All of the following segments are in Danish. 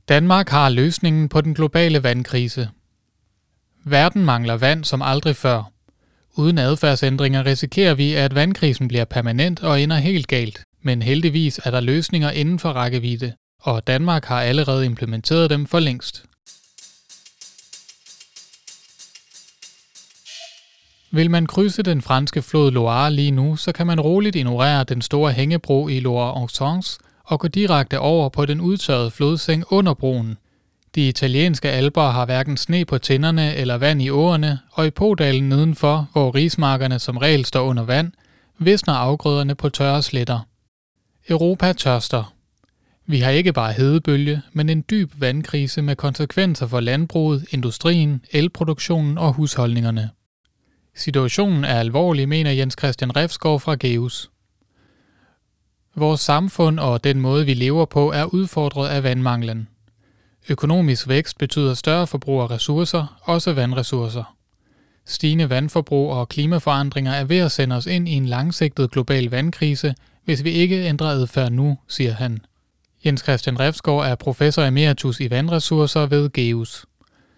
Danmark har løsningen på den globale vandkrise. Verden mangler vand som aldrig før. Uden adfærdsændringer risikerer vi, at vandkrisen bliver permanent og ender helt galt. Men heldigvis er der løsninger inden for rækkevidde, og Danmark har allerede implementeret dem for længst. Vil man krydse den franske flod Loire lige nu, så kan man roligt ignorere den store hængebro i Loire-Ensemble og gå direkte over på den udtørrede flodseng under broen. De italienske alper har hverken sne på tinderne eller vand i åerne, og i Podalen nedenfor, hvor rismarkerne som regel står under vand, visner afgrøderne på tørre sletter. Europa tørster. Vi har ikke bare hedebølge, men en dyb vandkrise med konsekvenser for landbruget, industrien, elproduktionen og husholdningerne. Situationen er alvorlig, mener Jens Christian Refsgaard fra GEUS. Vores samfund og den måde, vi lever på, er udfordret af vandmanglen. Økonomisk vækst betyder større forbrug af ressourcer, også vandressourcer. Stigende vandforbrug og klimaforandringer er ved at sende os ind i en langsigtet global vandkrise, hvis vi ikke ændrer adfærd nu, siger han. Jens Christian Refsgaard er professor emeritus i vandressourcer ved GEUS.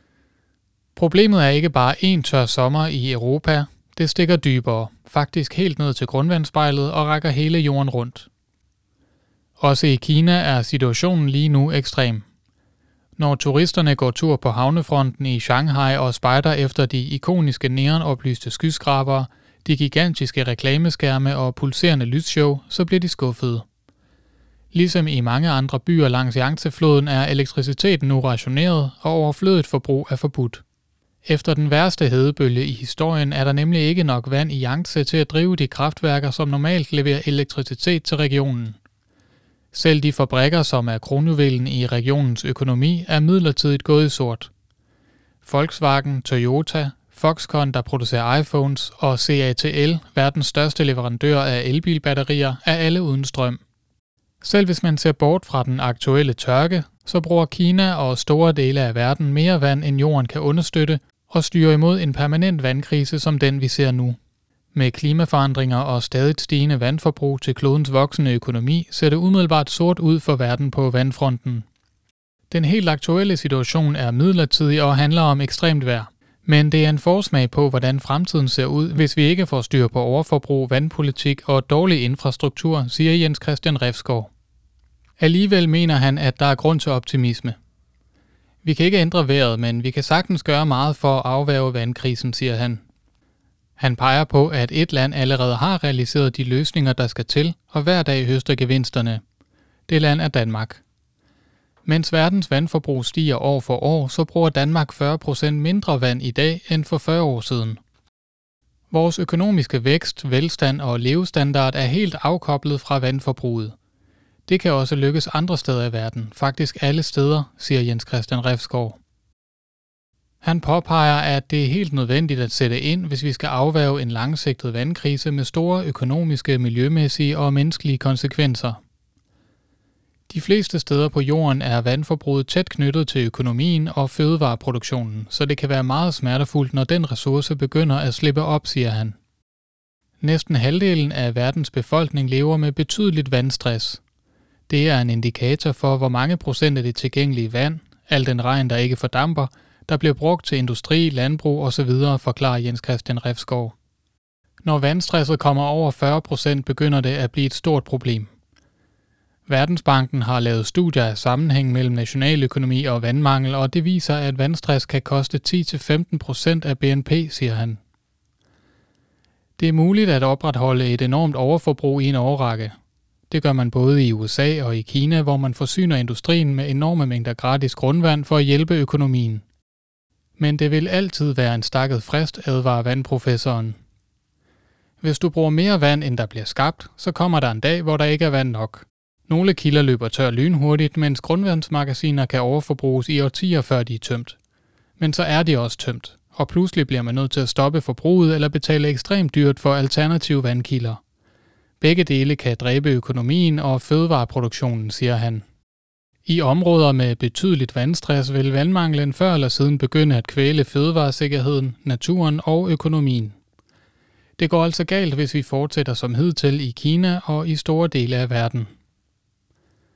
Problemet er ikke bare en tør sommer i Europa, det stikker dybere, faktisk helt ned til grundvandsspejlet og rækker hele jorden rundt. Også i Kina er situationen lige nu ekstrem. Når turisterne går tur på havnefronten i Shanghai og spejder efter de ikoniske neonoplyste skyskrabere, de gigantiske reklameskærme og pulserende lysshow, så bliver de skuffede. Ligesom i mange andre byer langs Yangtze-floden er elektriciteten nu rationeret, og overflødigt forbrug er forbudt. Efter den værste hedebølge i historien er der nemlig ikke nok vand i Yangtze til at drive de kraftværker, som normalt leverer elektricitet til regionen. Selv de fabrikker, som er kronjuvelen i regionens økonomi, er midlertidigt gået i sort. Volkswagen, Toyota, Foxconn, der producerer iPhones, og CATL, verdens største leverandør af elbilbatterier, er alle uden strøm. Selv hvis man ser bort fra den aktuelle tørke, så bruger Kina og store dele af verden mere vand, end jorden kan understøtte, og styrer imod en permanent vandkrise som den, vi ser nu. Med klimaforandringer og stadigt stigende vandforbrug til klodens voksende økonomi, ser det umiddelbart sort ud for verden på vandfronten. Den helt aktuelle situation er midlertidig og handler om ekstremt vejr. Men det er en forsmag på, hvordan fremtiden ser ud, hvis vi ikke får styr på overforbrug, vandpolitik og dårlig infrastruktur, siger Jens Christian Refsgaard. Alligevel mener han, at der er grund til optimisme. Vi kan ikke ændre vejret, men vi kan sagtens gøre meget for at afværge vandkrisen, siger han. Han peger på, at et land allerede har realiseret de løsninger, der skal til, og hver dag høster gevinsterne. Det land er Danmark. Mens verdens vandforbrug stiger år for år, så bruger Danmark 40% mindre vand i dag end for 40 år siden. Vores økonomiske vækst, velstand og levestandard er helt afkoblet fra vandforbruget. Det kan også lykkes andre steder i verden, faktisk alle steder, siger Jens Christian Refsgaard. Han påpeger, at det er helt nødvendigt at sætte ind, hvis vi skal afværge en langsigtet vandkrise med store økonomiske, miljømæssige og menneskelige konsekvenser. De fleste steder på jorden er vandforbruget tæt knyttet til økonomien og fødevareproduktionen, så det kan være meget smertefuldt, når den ressource begynder at slippe op, siger han. Næsten halvdelen af verdens befolkning lever med betydeligt vandstress. Det er en indikator for, hvor mange procent af det tilgængelige vand, al den regn, der ikke fordamper, der bliver brugt til industri, landbrug osv., forklarer Jens Christian Refsgaard. Når vandstresset kommer over 40%, begynder det at blive et stort problem. Verdensbanken har lavet studier af sammenhæng mellem nationaløkonomi og vandmangel, og det viser, at vandstress kan koste 10-15% af BNP, siger han. Det er muligt at opretholde et enormt overforbrug i en årrække. Det gør man både i USA og i Kina, hvor man forsyner industrien med enorme mængder gratis grundvand for at hjælpe økonomien. Men det vil altid være en stakket frist, advarer vandprofessoren. Hvis du bruger mere vand, end der bliver skabt, så kommer der en dag, hvor der ikke er vand nok. Nogle kilder løber tør lynhurtigt, mens grundvandsmagasiner kan overforbruges i årtier, før de er tømt. Men så er de også tømt, og pludselig bliver man nødt til at stoppe forbruget eller betale ekstremt dyrt for alternative vandkilder. Begge dele kan dræbe økonomien og fødevareproduktionen, siger han. I områder med betydeligt vandstress vil vandmanglen før eller siden begynde at kvæle fødevaresikkerheden, naturen og økonomien. Det går altså galt, hvis vi fortsætter som hidtil i Kina og i store dele af verden.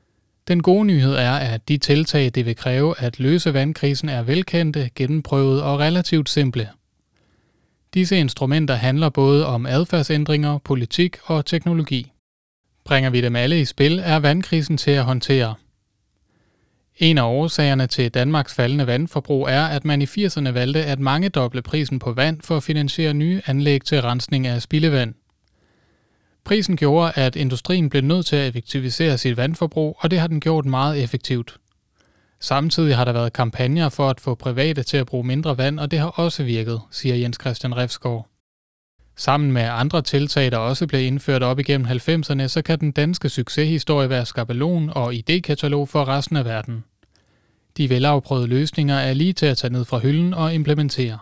Den gode nyhed er, at de tiltag, det vil kræve at løse vandkrisen, er velkendte, gennemprøvede og relativt simple. Disse instrumenter handler både om adfærdsændringer, politik og teknologi. Bringer vi dem alle i spil, er vandkrisen til at håndtere. En af årsagerne til Danmarks faldende vandforbrug er, at man i 80'erne valgte at mangedoble prisen på vand for at finansiere nye anlæg til rensning af spildevand. Prisen gjorde, at industrien blev nødt til at effektivisere sit vandforbrug, og det har den gjort meget effektivt. Samtidig har der været kampagner for at få private til at bruge mindre vand, og det har også virket, siger Jens Christian Refsgaard. Sammen med andre tiltag, der også blev indført op igennem 90'erne, så kan den danske succeshistorie være skabelon og idékatalog for resten af verden. De velafprøvede løsninger er lige til at tage ned fra hylden og implementere.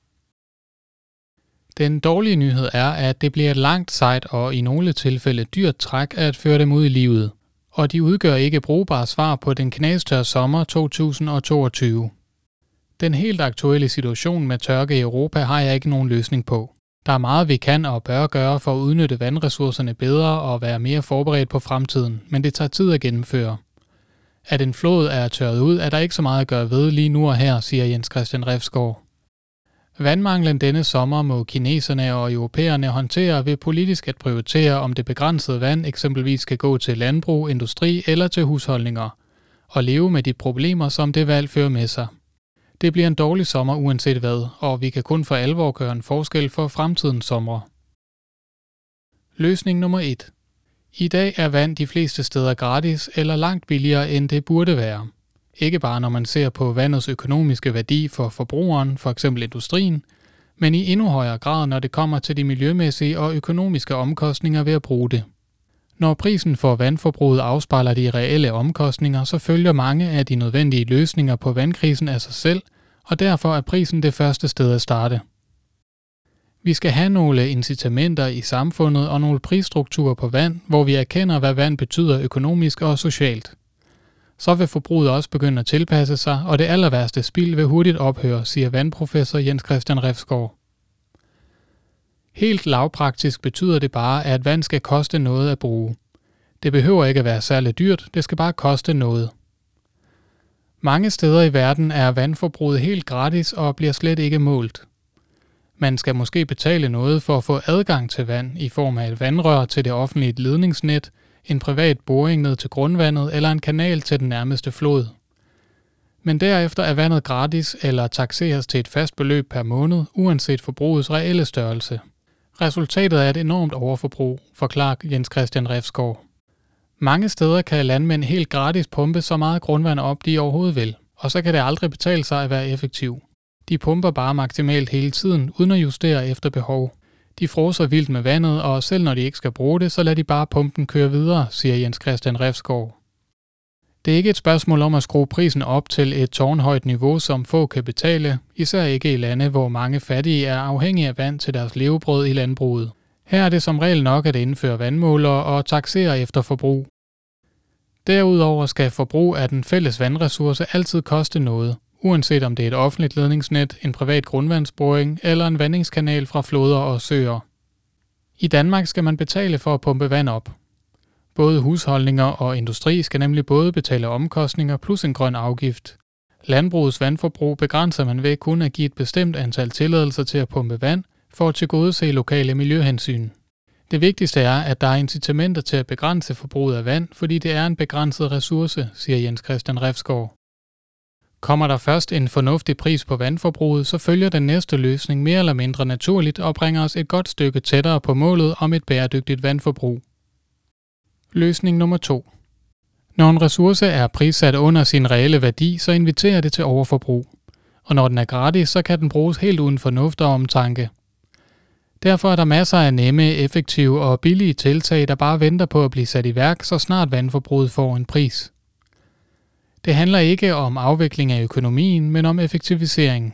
Den dårlige nyhed er, at det bliver et langt, sejt og i nogle tilfælde dyrt træk at føre dem ud i livet, og de udgør ikke brugbare svar på den knastørre sommer 2022. Den helt aktuelle situation med tørke i Europa har jeg ikke nogen løsning på. Der er meget, vi kan og bør gøre for at udnytte vandressourcerne bedre og være mere forberedt på fremtiden, men det tager tid at gennemføre. At en flod er tørret ud, er der ikke så meget at gøre ved lige nu og her, siger Jens Christian Refsgaard. Vandmanglen denne sommer må kineserne og europæerne håndtere ved politisk at prioritere, om det begrænsede vand eksempelvis skal gå til landbrug, industri eller til husholdninger, og leve med de problemer, som det valg fører med sig. Det bliver en dårlig sommer uanset hvad, og vi kan kun for alvor gøre en forskel for fremtidens sommer. Løsning nummer 1. I dag er vand de fleste steder gratis eller langt billigere end det burde være. Ikke bare når man ser på vandets økonomiske værdi for forbrugeren, f.eks. industrien, men i endnu højere grad, når det kommer til de miljømæssige og økonomiske omkostninger ved at bruge det. Når prisen for vandforbruget afspejler de reelle omkostninger, så følger mange af de nødvendige løsninger på vandkrisen af sig selv, og derfor er prisen det første sted at starte. Vi skal have nogle incitamenter i samfundet og nogle prisstrukturer på vand, hvor vi erkender, hvad vand betyder økonomisk og socialt. Så vil forbruget også begynde at tilpasse sig, og det aller værste spild vil hurtigt ophøre, siger vandprofessor Jens Christian Refsgaard. Helt lavpraktisk betyder det bare, at vand skal koste noget at bruge. Det behøver ikke at være særlig dyrt, det skal bare koste noget. Mange steder i verden er vandforbruget helt gratis og bliver slet ikke målt. Man skal måske betale noget for at få adgang til vand i form af et vandrør til det offentlige ledningsnet, en privat boring ned til grundvandet eller en kanal til den nærmeste flod. Men derefter er vandet gratis eller takseres til et fast beløb per måned, uanset forbrugets reelle størrelse. Resultatet er et enormt overforbrug, forklarer Jens Christian Refsgaard. Mange steder kan landmænd helt gratis pumpe så meget grundvand op, de overhovedet vil, og så kan det aldrig betale sig at være effektiv. De pumper bare maksimalt hele tiden, uden at justere efter behov. De fråser vildt med vandet, og selv når de ikke skal bruge det, så lader de bare pumpen køre videre, siger Jens Christian Refsgaard. Det er ikke et spørgsmål om at skrue prisen op til et tårnhøjt niveau, som få kan betale, især ikke i lande, hvor mange fattige er afhængige af vand til deres levebrød i landbruget. Her er det som regel nok at indføre vandmålere og taksere efter forbrug. Derudover skal forbrug af den fælles vandressource altid koste noget, uanset om det er et offentligt ledningsnet, en privat grundvandsboring eller en vandingskanal fra floder og søer. I Danmark skal man betale for at pumpe vand op. Både husholdninger og industri skal nemlig både betale omkostninger plus en grøn afgift. Landbrugets vandforbrug begrænser man ved kun at give et bestemt antal tilladelser til at pumpe vand for at tilgodese lokale miljøhensyn. Det vigtigste er, at der er incitamenter til at begrænse forbruget af vand, fordi det er en begrænset ressource, siger Jens Christian Refsgaard. Kommer der først en fornuftig pris på vandforbruget, så følger den næste løsning mere eller mindre naturligt og bringer os et godt stykke tættere på målet om et bæredygtigt vandforbrug. Løsning nummer 2. Når en ressource er prissat under sin reelle værdi, så inviterer det til overforbrug. Og når den er gratis, så kan den bruges helt uden fornuft og omtanke. Derfor er der masser af nemme, effektive og billige tiltag, der bare venter på at blive sat i værk, så snart vandforbruget får en pris. Det handler ikke om afvikling af økonomien, men om effektivisering.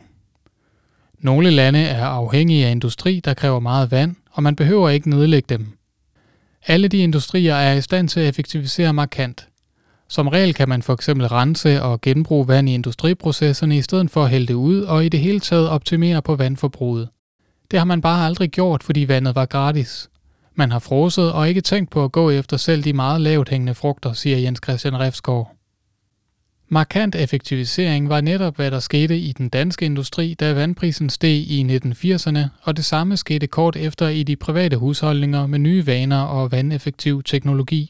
Nogle lande er afhængige af industri, der kræver meget vand, og man behøver ikke nedlægge dem. Alle de industrier er i stand til at effektivisere markant. Som regel kan man for eksempel rense og genbruge vand i industriprocesserne i stedet for at hælde det ud og i det hele taget optimere på vandforbruget. Det har man bare aldrig gjort, fordi vandet var gratis. Man har frosset og ikke tænkt på at gå efter selv de meget lavt hængende frugter, siger Jens Christian Refsgaard. Markant effektivisering var netop, hvad der skete i den danske industri, da vandprisen steg i 1980'erne, og det samme skete kort efter i de private husholdninger med nye vaner og vandeffektiv teknologi.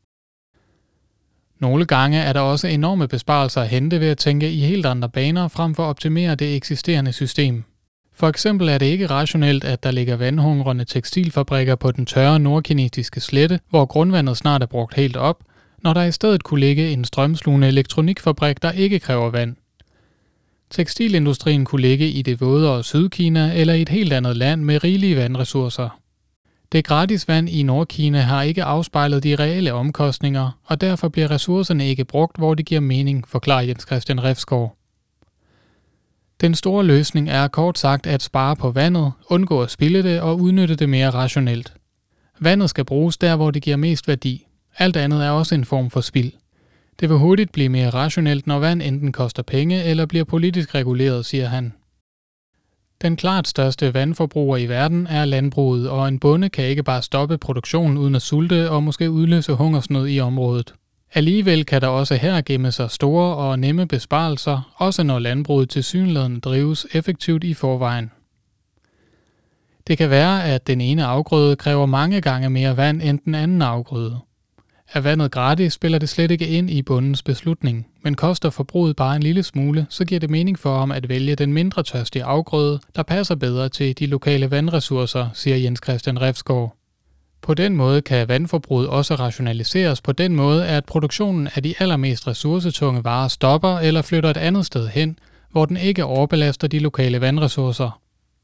Nogle gange er der også enorme besparelser at hente ved at tænke i helt andre baner frem for at optimere det eksisterende system. For eksempel er det ikke rationelt, at der ligger vandhungrende tekstilfabrikker på den tørre nordkinesiske slette, hvor grundvandet snart er brugt helt op, når der i stedet kunne ligge en strømslugende elektronikfabrik, der ikke kræver vand. Tekstilindustrien kunne ligge i det vådere Sydkina eller i et helt andet land med rigelige vandressourcer. Det gratis vand i Nordkina har ikke afspejlet de reelle omkostninger, og derfor bliver ressourcerne ikke brugt, hvor det giver mening, forklarer Jens Christian Refsgaard. Den store løsning er kort sagt at spare på vandet, undgå at spilde det og udnytte det mere rationelt. Vandet skal bruges der, hvor det giver mest værdi. Alt andet er også en form for spild. Det vil hurtigt blive mere rationelt, når vand enten koster penge eller bliver politisk reguleret, siger han. Den klart største vandforbruger i verden er landbruget, og en bonde kan ikke bare stoppe produktionen uden at sulte og måske udløse hungersnød i området. Alligevel kan der også her gemme sig store og nemme besparelser, også når landbruget tilsyneladende drives effektivt i forvejen. Det kan være, at den ene afgrøde kræver mange gange mere vand end den anden afgrøde. Er vandet gratis, spiller det slet ikke ind i bondens beslutning, men koster forbruget bare en lille smule, så giver det mening for ham at vælge den mindre tørstige afgrøde, der passer bedre til de lokale vandressourcer, siger Jens Christian Refsgaard. På den måde kan vandforbruget også rationaliseres på den måde, at produktionen af de allermest ressourcetunge varer stopper eller flytter et andet sted hen, hvor den ikke overbelaster de lokale vandressourcer.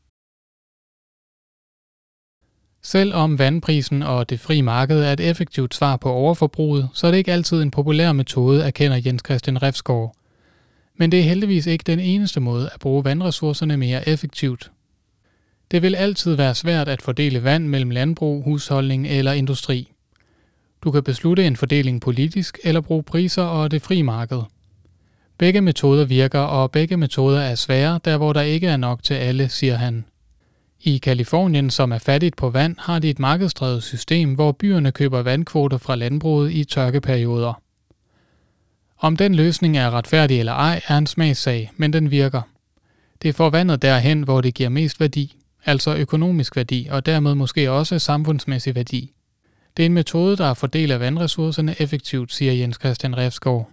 Selvom vandprisen og det frie marked er et effektivt svar på overforbruget, så er det ikke altid en populær metode, erkender Jens Christian Refsgaard. Men det er heldigvis ikke den eneste måde at bruge vandressourcerne mere effektivt. Det vil altid være svært at fordele vand mellem landbrug, husholdning eller industri. Du kan beslutte en fordeling politisk eller bruge priser og det frie marked. Begge metoder virker, og begge metoder er svære, der hvor der ikke er nok til alle, siger han. I Californien, som er fattigt på vand, har de et markedsdrevet system, hvor byerne køber vandkvoter fra landbruget i tørkeperioder. Om den løsning er retfærdig eller ej, er en smagssag, men den virker. Det får vandet derhen, hvor det giver mest værdi, altså økonomisk værdi, og dermed måske også samfundsmæssig værdi. Det er en metode, der fordeler vandressourcerne effektivt, siger Jens Christian Refsgaard.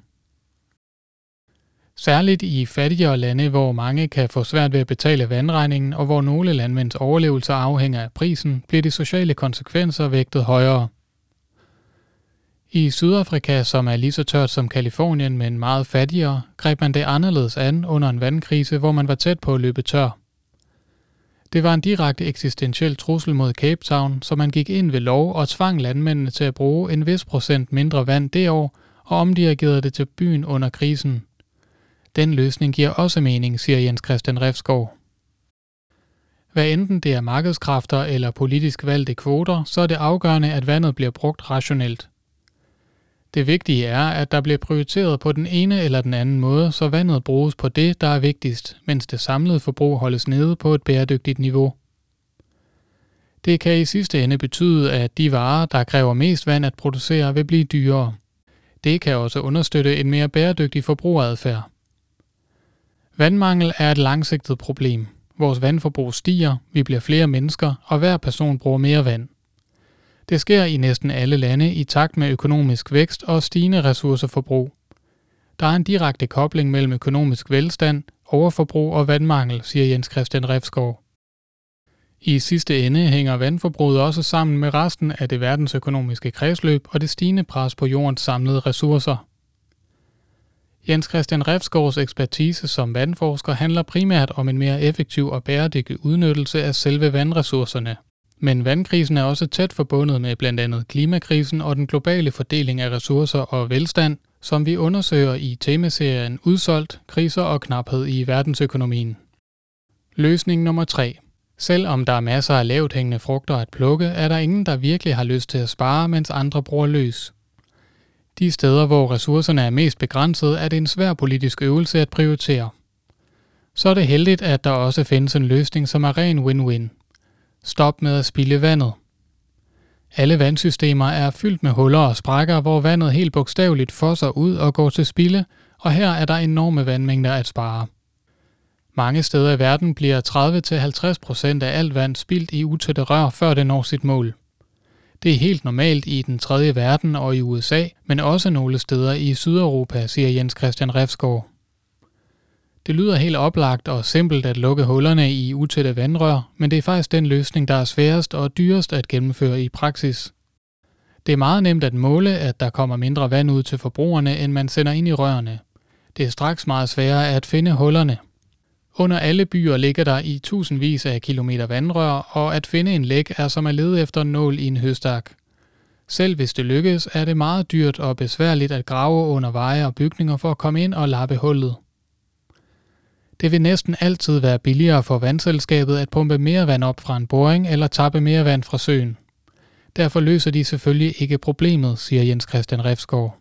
Særligt i fattigere lande, hvor mange kan få svært ved at betale vandregningen, og hvor nogle landmænds overlevelse afhænger af prisen, bliver de sociale konsekvenser vægtet højere. I Sydafrika, som er lige så tørt som Californien, men meget fattigere, greb man det anderledes an under en vandkrise, hvor man var tæt på at løbe tør. Det var en direkte eksistentiel trussel mod Cape Town, så man gik ind ved lov og tvang landmændene til at bruge en vis procent mindre vand det år, og omdirigerede det til byen under krisen. Den løsning giver også mening, siger Jens Christian Refsgaard. Hvad enten det er markedskræfter eller politisk valgte kvoter, så er det afgørende, at vandet bliver brugt rationelt. Det vigtige er, at der bliver prioriteret på den ene eller den anden måde, så vandet bruges på det, der er vigtigst, mens det samlede forbrug holdes nede på et bæredygtigt niveau. Det kan i sidste ende betyde, at de varer, der kræver mest vand at producere, vil blive dyrere. Det kan også understøtte en mere bæredygtig forbrugeradfærd. Vandmangel er et langsigtet problem. Vores vandforbrug stiger, vi bliver flere mennesker, og hver person bruger mere vand. Det sker i næsten alle lande i takt med økonomisk vækst og stigende ressourceforbrug. Der er en direkte kobling mellem økonomisk velstand, overforbrug og vandmangel, siger Jens Christian Refsgaard. I sidste ende hænger vandforbruget også sammen med resten af det verdensøkonomiske kredsløb og det stigende pres på jordens samlede ressourcer. Jens Christian Refsgaards ekspertise som vandforsker handler primært om en mere effektiv og bæredygtig udnyttelse af selve vandressourcerne. Men vandkrisen er også tæt forbundet med blandt andet klimakrisen og den globale fordeling af ressourcer og velstand, som vi undersøger i temaserien Udsolgt, kriser og knaphed i verdensøkonomien. Løsning nummer 3. Selvom der er masser af lavt hængende frugter at plukke, er der ingen, der virkelig har lyst til at spare, mens andre bruger løs. De steder, hvor ressourcerne er mest begrænsede, er det en svær politisk øvelse at prioritere. Så er det heldigt, at der også findes en løsning, som er ren win-win. Stop med at spilde vandet. Alle vandsystemer er fyldt med huller og sprækker, hvor vandet helt bogstaveligt fosser ud og går til spilde, og her er der enorme vandmængder at spare. Mange steder i verden bliver 30-50% af alt vand spildt i utætte rør, før det når sit mål. Det er helt normalt i den tredje verden og i USA, men også nogle steder i Sydeuropa, siger Jens Christian Refsgaard. Det lyder helt oplagt og simpelt at lukke hullerne i utætte vandrør, men det er faktisk den løsning, der er sværest og dyrest at gennemføre i praksis. Det er meget nemt at måle, at der kommer mindre vand ud til forbrugerne, end man sender ind i rørene. Det er straks meget sværere at finde hullerne. Under alle byer ligger der i tusindvis af kilometer vandrør, og at finde en læk er som at lede efter en nål i en høstak. Selv hvis det lykkes, er det meget dyrt og besværligt at grave under veje og bygninger for at komme ind og lappe hullet. Det vil næsten altid være billigere for vandselskabet at pumpe mere vand op fra en boring eller tappe mere vand fra søen. Derfor løser de selvfølgelig ikke problemet, siger Jens Christian Refsgaard.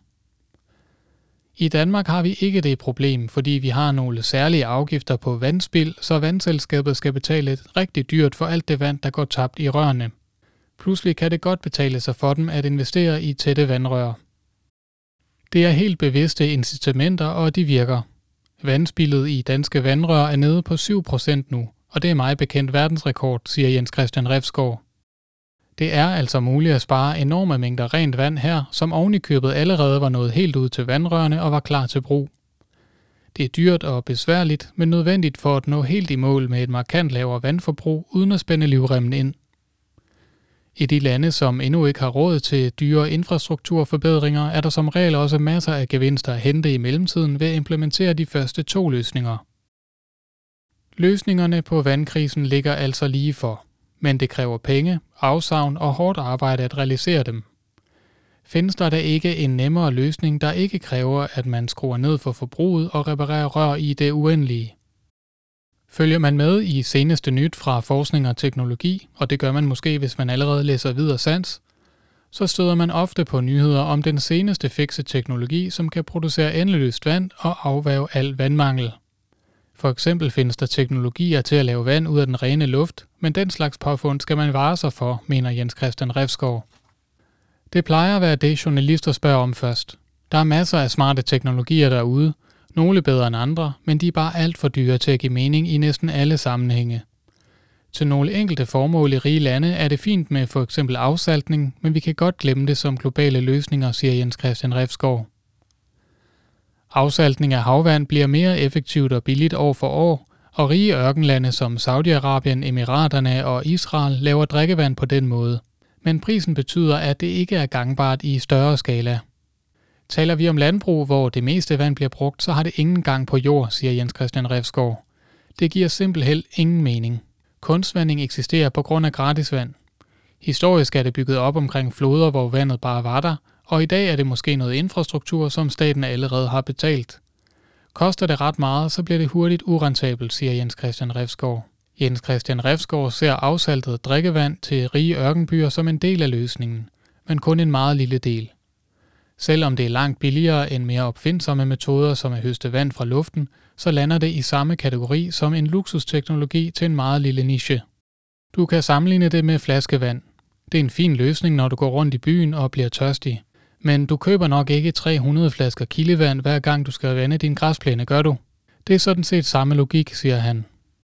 I Danmark har vi ikke det problem, fordi vi har nogle særlige afgifter på vandspild, så vandselskabet skal betale rigtig dyrt for alt det vand, der går tabt i rørene. Pludselig kan det godt betale sig for dem at investere i tætte vandrør. Det er helt bevidste incitamenter, og de virker. Vandspildet i danske vandrør er nede på 7% nu, og det er meget bekendt verdensrekord, siger Jens Christian Refsgaard. Det er altså muligt at spare enorme mængder rent vand her, som oven i købet allerede var nået helt ud til vandrørene og var klar til brug. Det er dyrt og besværligt, men nødvendigt for at nå helt i mål med et markant lavere vandforbrug uden at spænde livremmen ind. I de lande, som endnu ikke har råd til dyre infrastrukturforbedringer, er der som regel også masser af gevinster at hente i mellemtiden ved at implementere de første 2 løsninger. Løsningerne på vandkrisen ligger altså lige for, men det kræver penge, afsavn og hårdt arbejde at realisere dem. Findes der da ikke en nemmere løsning, der ikke kræver, at man skruer ned for forbruget og reparerer rør i det uendelige? Følger man med i seneste nyt fra forskning og teknologi, og det gør man måske, hvis man allerede læser videre sans, så støder man ofte på nyheder om den seneste fikse teknologi, som kan producere endeløst vand og afværge al vandmangel. For eksempel findes der teknologier til at lave vand ud af den rene luft, men den slags påfund skal man vare sig for, mener Jens Christian Refsgaard. Det plejer at være det, journalister spørger om først. Der er masser af smarte teknologier derude, nogle bedre end andre, men de er bare alt for dyre til at give mening i næsten alle sammenhænge. Til nogle enkelte formål i rige lande er det fint med for eksempel afsaltning, men vi kan godt glemme det som globale løsninger, siger Jens Christian Refsgaard. Afsaltning af havvand bliver mere effektivt og billigt år for år, og rige ørkenlande som Saudi-Arabien, Emiraterne og Israel laver drikkevand på den måde. Men prisen betyder, at det ikke er gangbart i større skala. Taler vi om landbrug, hvor det meste vand bliver brugt, så har det ingen gang på jord, siger Jens Christian Refsgaard. Det giver simpelthen ingen mening. Kunstvanding eksisterer på grund af gratisvand. Historisk er det bygget op omkring floder, hvor vandet bare var der, og i dag er det måske noget infrastruktur, som staten allerede har betalt. Koster det ret meget, så bliver det hurtigt urentabelt, siger Jens Christian Refsgaard. Jens Christian Refsgaard ser afsaltet drikkevand til rige ørkenbyer som en del af løsningen, men kun en meget lille del. Selvom det er langt billigere end mere opfindsomme metoder som at høste vand fra luften, så lander det i samme kategori som en luksusteknologi til en meget lille niche. Du kan sammenligne det med flaskevand. Det er en fin løsning, når du går rundt i byen og bliver tørstig. Men du køber nok ikke 300 flasker kildevand, hver gang du skal vande din græsplæne, gør du? Det er sådan set samme logik, siger han.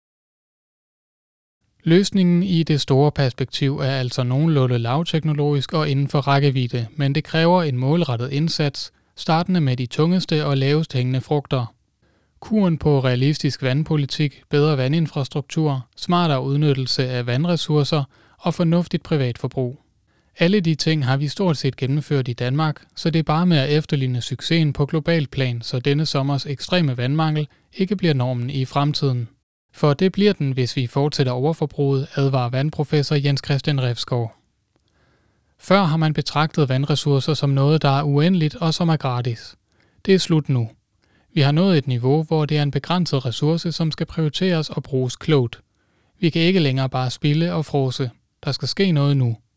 Løsningen i det store perspektiv er altså nogenlunde lavteknologisk og inden for rækkevidde, men det kræver en målrettet indsats, startende med de tungeste og lavest hængende frugter. Kuren på realistisk vandpolitik, bedre vandinfrastruktur, smartere udnyttelse af vandressourcer og fornuftigt privatforbrug. Alle de ting har vi stort set gennemført i Danmark, så det er bare med at efterligne succesen på globalt plan, så denne sommers ekstreme vandmangel ikke bliver normen i fremtiden. For det bliver den, hvis vi fortsætter overforbruget, advarer vandprofessor Jens Christian Refsgaard. Før har man betragtet vandressourcer som noget, der er uendeligt og som er gratis. Det er slut nu. Vi har nået et niveau, hvor det er en begrænset ressource, som skal prioriteres og bruges klogt. Vi kan ikke længere bare spilde og fråse. Der skal ske noget nu.